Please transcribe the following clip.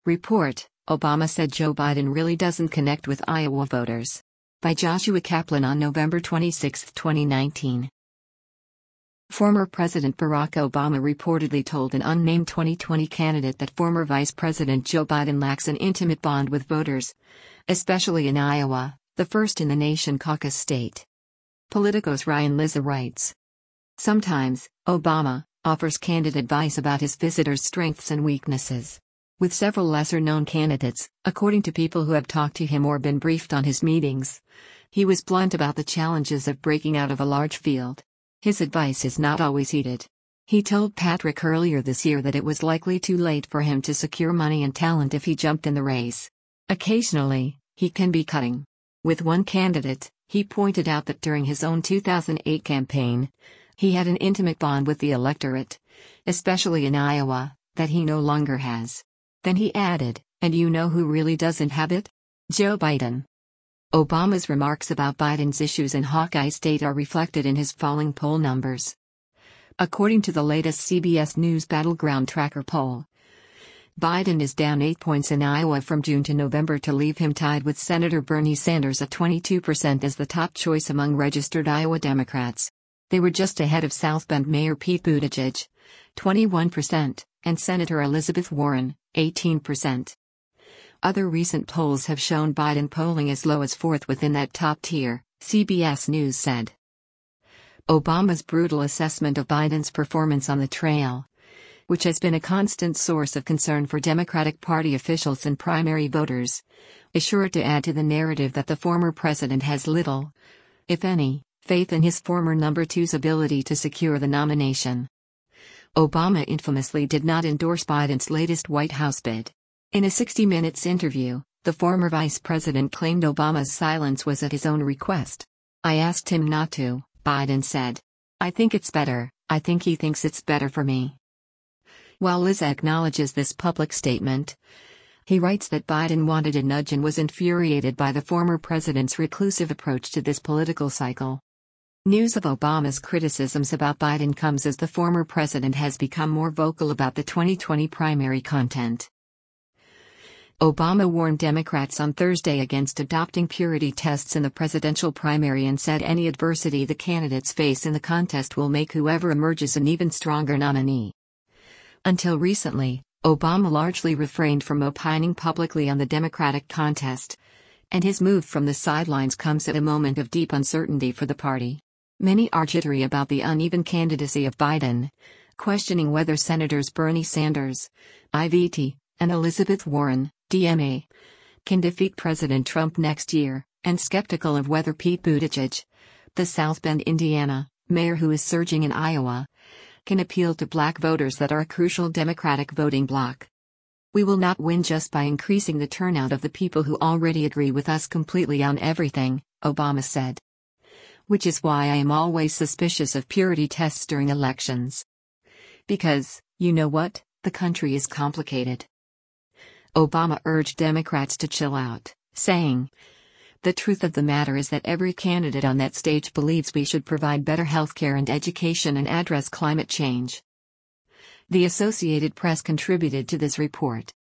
Report: Obama said Joe Biden really doesn't connect with Iowa voters. By Joshua Kaplan on November 26, 2019. Former President Barack Obama reportedly told an unnamed 2020 candidate that former Vice President Joe Biden lacks an intimate bond with voters, especially in Iowa, the first in the nation caucus state. Politico's Ryan Lizza writes. Sometimes, Obama offers candid advice about his visitors' strengths and weaknesses. With several lesser-known candidates, according to people who have talked to him or been briefed on his meetings, he was blunt about the challenges of breaking out of a large field. His advice is not always heeded. He told Patrick earlier this year that it was likely too late for him to secure money and talent if he jumped in the race. Occasionally, he can be cutting. With one candidate, he pointed out that during his own 2008 campaign, he had an intimate bond with the electorate, especially in Iowa, that he no longer has. Then he added, and you know who really doesn't have it? Joe Biden. Obama's remarks about Biden's issues in Hawkeye State are reflected in his falling poll numbers. According to the latest CBS News Battleground Tracker poll, Biden is down 8 points in Iowa from June to November to leave him tied with Senator Bernie Sanders at 22% as the top choice among registered Iowa Democrats. They were just ahead of South Bend Mayor Pete Buttigieg, 21%, and Senator Elizabeth Warren, 18%. Other recent polls have shown Biden polling as low as fourth within that top tier, CBS News said. Obama's brutal assessment of Biden's performance on the trail, which has been a constant source of concern for Democratic Party officials and primary voters, is sure to add to the narrative that the former president has little, if any, faith in his former number two's ability to secure the nomination. Obama infamously did not endorse Biden's latest White House bid. In a 60 Minutes interview, the former vice president claimed Obama's silence was at his own request. I asked him not to, Biden said. I think it's better, I think he thinks it's better for me. While Lizza acknowledges this public statement, he writes that Biden wanted a nudge and was infuriated by the former president's reclusive approach to this political cycle. News of Obama's criticisms about Biden comes as the former president has become more vocal about the 2020 primary content. Obama warned Democrats on Thursday against adopting purity tests in the presidential primary and said any adversity the candidates face in the contest will make whoever emerges an even stronger nominee. Until recently, Obama largely refrained from opining publicly on the Democratic contest, and his move from the sidelines comes at a moment of deep uncertainty for the party. Many are jittery about the uneven candidacy of Biden, questioning whether Senators Bernie Sanders, IVT, and Elizabeth Warren, DMA, can defeat President Trump next year, and skeptical of whether Pete Buttigieg, the South Bend, Indiana, mayor who is surging in Iowa, can appeal to black voters that are a crucial Democratic voting bloc. We will not win just by increasing the turnout of the people who already agree with us completely on everything, Obama said. Which is why I am always suspicious of purity tests during elections. Because, you know what, the country is complicated. Obama urged Democrats to chill out, saying, the truth of the matter is that every candidate on that stage believes we should provide better health care and education and address climate change. The Associated Press contributed to this report.